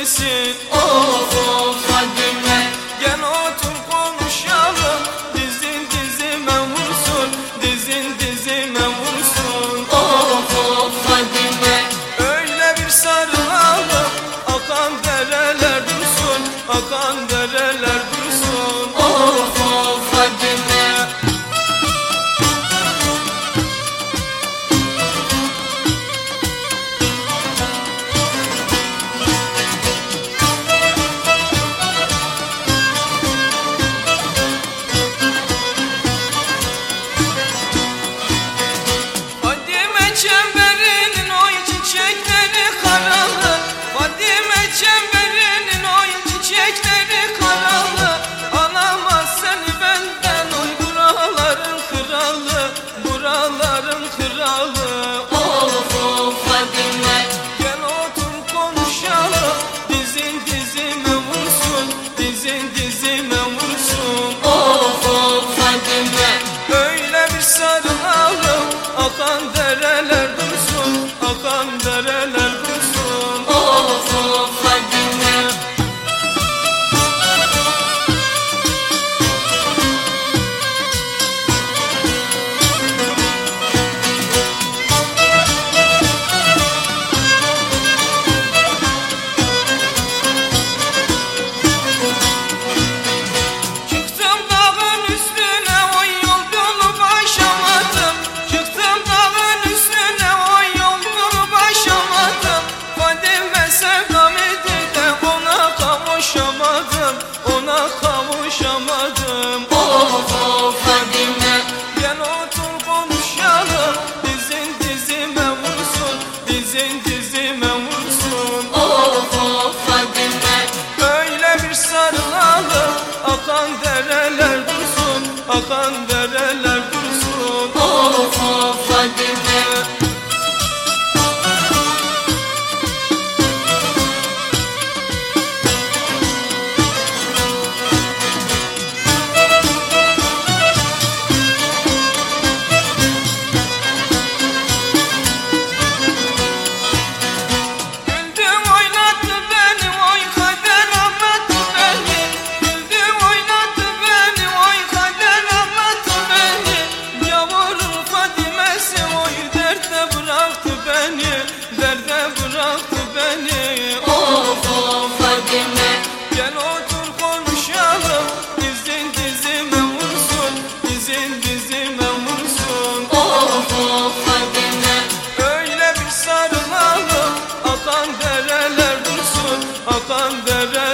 misin? Of of Fadime. Gel otur konuşalım, dizin dizime vursun, dizin dizime vursun. Of of Fadime. Öyle bir sarılalım, akan dereler dursun, akan dereler dursun. Of of Fadime. Fadime çemberinin oy çiçekleri karalı, Fadime çemberinin oy çiçekleri karalı. Alamaz seni benden oy buraların kralı, buraların kralı. Of of Fadime. Gel otur konuşalım, dizin dizime vursun, dizin dizime vursun. Of of Fadime. Öyle bir sarılalım, akan dereler dursun, akan dereler dursun. Of of Fadime. Çıktım dağın üstüne, oy yolunu başamadım. Çıktım dağın üstüne, oy yolunu başamadım. Fadime sevdam idi de ona kavuşamadım, ona kavuşamadım. Of of Fadime. Gel otur konuşalım, dizin dizime vursun, dizin dizime vursun. Of of Fadime. Öyle bir sarılalım, akan dereler dursun, akan dereler dursun. Of of Fadime. Güldü oynattı beni, oy kader anlattı beni. Güldü oynattı beni, oy kader anlattı beni. Yavrum Fadime'si oy derde bıraktı beni, derde bıraktı beni. Of of Fadime. Gel otur konuşalım, dizin dizime vursun, dizin dizime vursun. Of of Fadime. Öyle bir sarılalım, akan dereler dursun, akan dereler